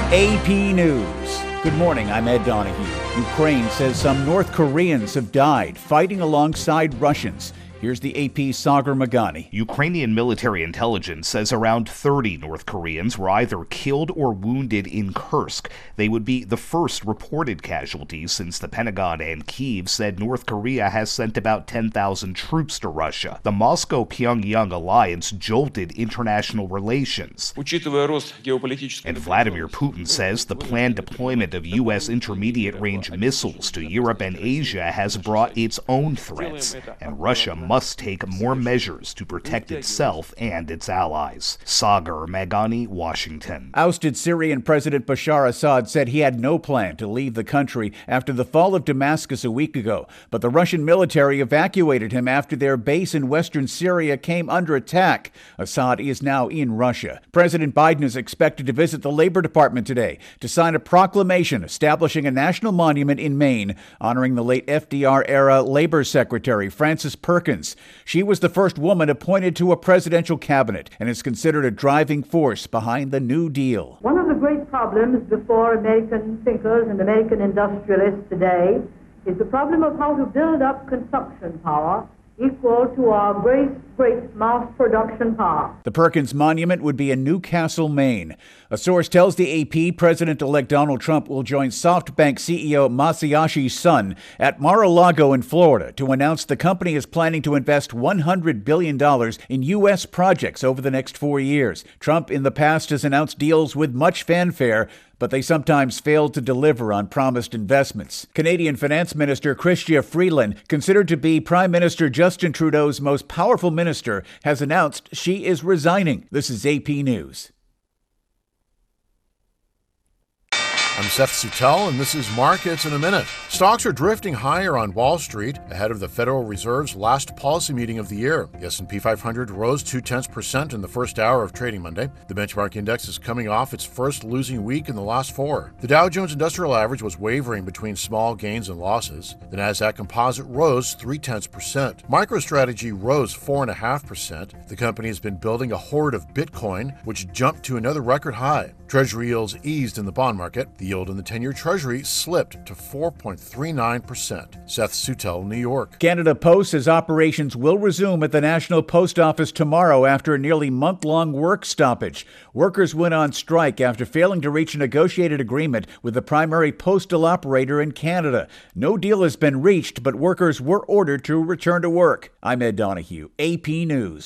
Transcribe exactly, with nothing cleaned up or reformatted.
A P News. Good morning, I'm Ed Donahue. Ukraine says some North Koreans have died fighting alongside Russians. Here's the A P's Sagar Meghani. Ukrainian military intelligence says around thirty North Koreans were either killed or wounded in Kursk. They would be the first reported casualties since the Pentagon and Kyiv said North Korea has sent about ten thousand troops to Russia. The Moscow-Pyongyang alliance jolted international relations. And Vladimir Putin says the planned deployment of U S intermediate-range missiles to Europe and Asia has brought its own threats, and Russia must take more measures to protect itself and its allies. Sagar Meghani, Washington. Ousted Syrian President Bashar Assad said he had no plan to leave the country after the fall of Damascus a week ago, but the Russian military evacuated him after their base in western Syria came under attack. Assad is now in Russia. President Biden is expected to visit the Labor Department today to sign a proclamation establishing a national monument in Maine honoring the late F D R-era Labor Secretary Frances Perkins. She was the first woman appointed to a presidential cabinet and is considered a driving force behind the New Deal. One of the great problems before American thinkers and American industrialists today is the problem of how to build up consumption power equal to our great, great mass production power. The Perkins Monument would be in Newcastle, Maine. A source tells the A P President-elect Donald Trump will join SoftBank C E O Masayashi's son at Mar-a-Lago in Florida to announce the company is planning to invest one hundred billion dollars in U S projects over the next four years. Trump in the past has announced deals with much fanfare, but they sometimes failed to deliver on promised investments. Canadian Finance Minister Chrystia Freeland, considered to be Prime Minister Justin Trudeau's most powerful minister, has announced she is resigning. This is A P News. I'm Seth Suttel, and this is Markets in a Minute. Stocks are drifting higher on Wall Street ahead of the Federal Reserve's last policy meeting of the year. The S and P five hundred rose two-tenths percent in the first hour of trading Monday. The benchmark index is coming off its first losing week in the last four. The Dow Jones Industrial Average was wavering between small gains and losses. The Nasdaq Composite rose three-tenths percent. MicroStrategy rose four point five percent. The company has been building a hoard of Bitcoin, which jumped to another record high. Treasury yields eased in the bond market. The yield in the ten-year Treasury slipped to four point three nine percent. Seth Suttel, New York. Canada Post says operations will resume at the National Post Office tomorrow after a nearly month-long work stoppage. Workers went on strike after failing to reach a negotiated agreement with the primary postal operator in Canada. No deal has been reached, but workers were ordered to return to work. I'm Ed Donahue, A P News.